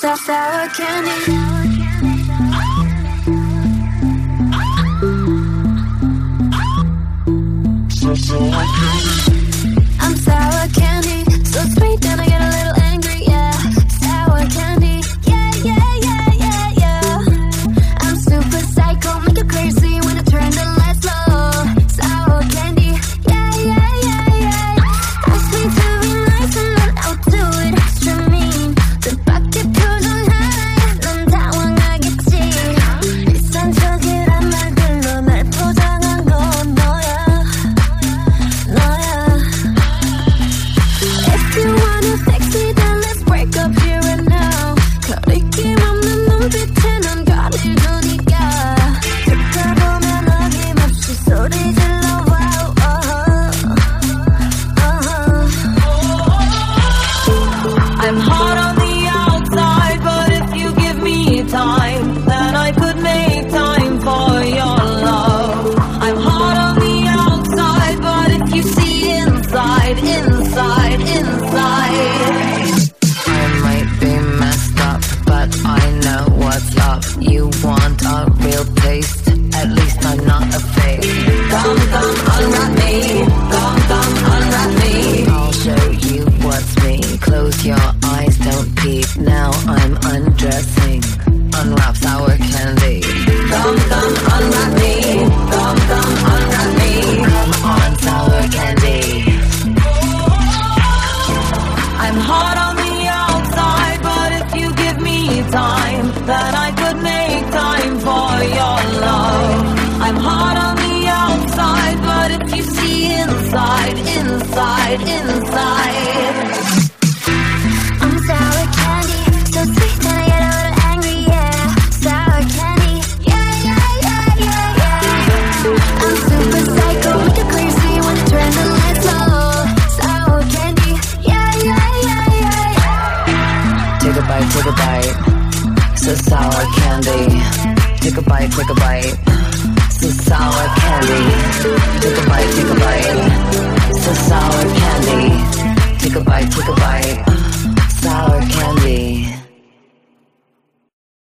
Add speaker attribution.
Speaker 1: sour candy. I'm sour candy, so sweet then I get a little angry, yeah. Sour candy, yeah, yeah, yeah, yeah, yeah. I'm super psycho, make you crazy when I turn the lights low. Sour candy, yeah, yeah, yeah, yeah. Ask me to be nice and then I'll do it extra mean. 뜻밖의 표정하나에 넌 당황하겠지. 이상적이란 말들로 날 포장한 건 너야. If you wanna fix me, then let's break up here and now. 거리낌 없는 눈빛에 넌 거리두니까 듣다 보면 어김없이 소리 질러.
Speaker 2: I'm hot on the outside, but if you give me time, then I could make time for your love. I'm hot on the outside, but if you see inside, inside, inside.
Speaker 3: I might be messed up, but I know what's up. You want a real taste? At least I'm not a fake.
Speaker 2: Come, unwrap me. Come, unwrap me.
Speaker 3: I'll show you what's me. Close your eyes, don't peep. Now I'm undressing. Unwrap sour candy.
Speaker 2: Come, unwrap me. Come, unwrap me.
Speaker 3: Come on, sour candy.
Speaker 2: I'm hot on the outside, but if you give me time, then I could make time for your love. I'm hot on the outside, but if you see inside, inside, inside.
Speaker 1: I'm sour candy, so sweet then I get a little angry, yeah. Sour candy, yeah, yeah, yeah, yeah, yeah. I'm super psycho, make you crazy when I turn the lights low. Sour candy, yeah, yeah, yeah, yeah, yeah.
Speaker 3: Take a bite, take a bite. So sour candy. Take a bite, so sour candy.